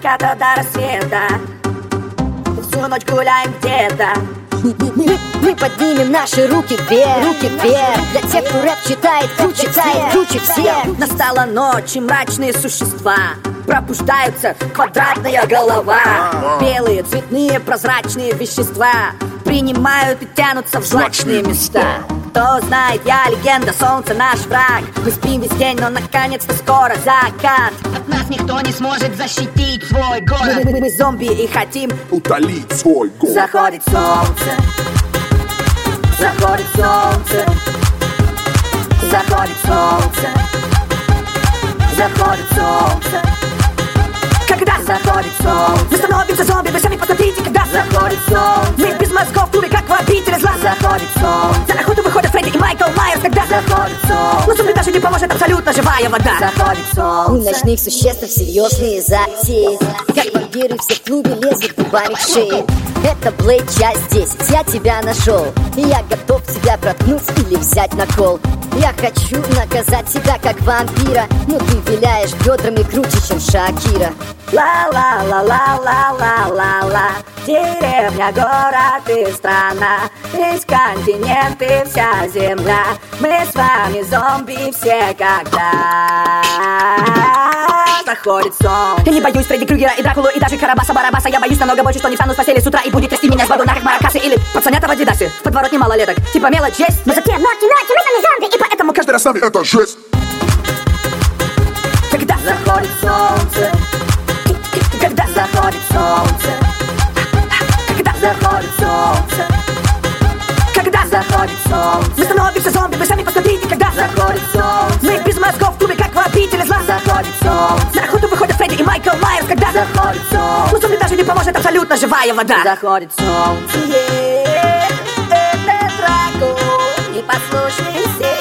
заката до рассвета. Всю ночь гуляем где-то. Мы поднимем наши руки вверх, для тех, кто рэп читает круче всех. Настала ночь, и мрачные существа пробуждаются, квадратная голова. Белые, цветные, прозрачные вещества принимают и тянутся в злачные места. Кто знает, я легенда, солнце наш враг. Мы спим весь день, но наконец-то скоро закат. От нас никто не сможет защитить свой город. Мы зомби и хотим утолить свой голод. Заходит солнце, заходит солнце, заходит солнце, заходит солнце. Когда заходит солнце, мы становимся зомби, вы сами посмотрите, когда заходит солнце. Мы без мозгов в клубе, как в обители зла. Заходит солнце, на охоту выходят Фредди и Майкл Майерс, когда заходит солнце. Но зомби даже не поможет, абсолютно живая вода. Заходит солнце. У ночных существ серьезные затеи, как вампиры все в клубе лезут губами к шее. Это Блейд, часть 10, я тебя нашел, и я готов тебя проткнуть или взять на кол. Я хочу наказать тебя как вампира, но ты виляешь бедрами круче, чем Шакира. Ла-ла-ла-ла-ла-ла-ла-ла. Деревня, город и страна, весь континент и вся земля. Мы с вами зомби все когда заходит солнце. Я не боюсь Фредди Крюгера и Дракулу и даже Карабаса-Барабаса. Я боюсь намного больше, что не встану с постели с утра и будет трясти меня с боду на как маракасы. Или пацанята в Адидасе, в подворотне малолеток. Типа мелочь есть, но затем ночи, мы сами зомби. И поэтому Каждый раз сами это жесть. когда заходит солнце, когда заходит солнце, когда заходит солнце, когда заходит солнце. Мы становимся зомби, вы сами посмотрите, когда заходит солнце. Мы без мозгов в клубе, как в обители зла. Заходит солнце. На охоту выходят Фредди и Майкл Майерс, когда заходит солнце. Но зомби даже не поможет, абсолютно живая вода. Заходит солнце. Это Дракула, непослушный все.